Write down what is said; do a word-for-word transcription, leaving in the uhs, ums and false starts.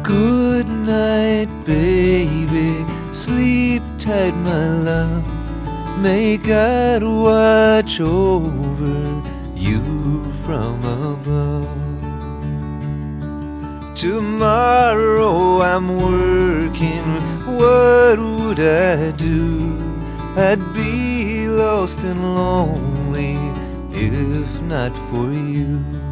Good night, baby, sleep tight, my love. May God watch over you from above. Tomorrow I'm working, what would I do? I'd be lost and lonely if not for you.